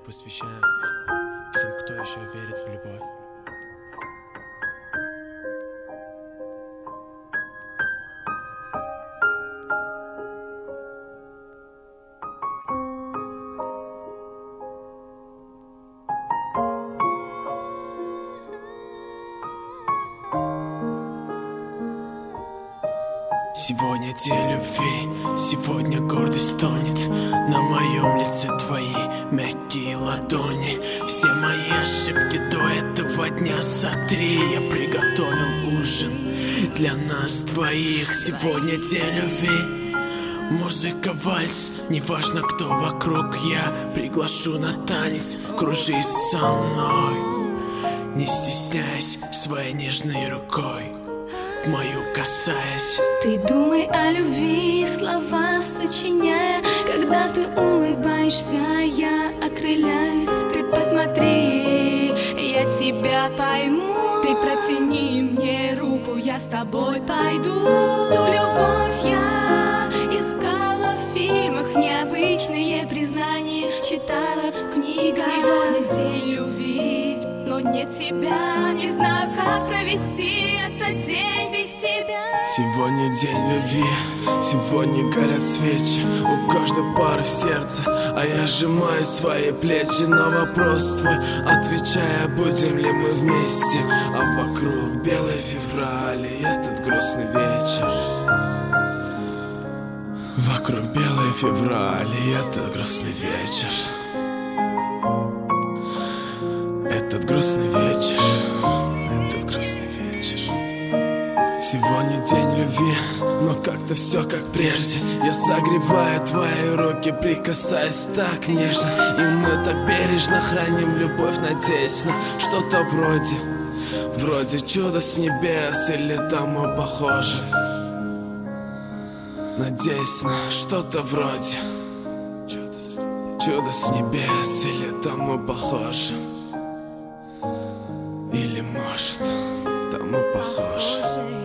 посвящаю всем, кто еще верит в любовь. Сегодня день любви, сегодня гордость тонет на моем лице твои мягкие ладони. Все мои ошибки до этого дня сотри. Я приготовил ужин для нас двоих. Сегодня день любви, музыка, вальс, неважно кто вокруг. Я приглашу на танец, кружись со мной, не стесняясь своей нежной рукой, в мою касаясь. Ты думай о любви, слова сочиняя. Когда ты улыбаешься, я окрыляюсь. Ты посмотри, я тебя пойму. Ты протяни мне руку, я с тобой пойду. Ту любовь я искала в фильмах, необычные признания читала в книгах. Сегодня день любви, но нет тебя. Не знаю, как провести этот день без тебя. Сегодня день любви, сегодня горят свечи у каждой пары в сердце, а я сжимаю свои плечи на вопрос твой, отвечая, будем ли мы вместе. А вокруг белый февраль и этот грустный вечер. Вокруг белый февраль и этот грустный вечер. Этот грустный вечер, этот грустный вечер. Сегодня день любви, но как-то все как прежде. Я согреваю твои руки, прикасаясь так нежно. И мы так бережно храним любовь, надеясь на что-то вроде чуда с небес или тому похоже. Надеясь на что-то вроде чуда с небес или тому похоже. Или может тому похоже.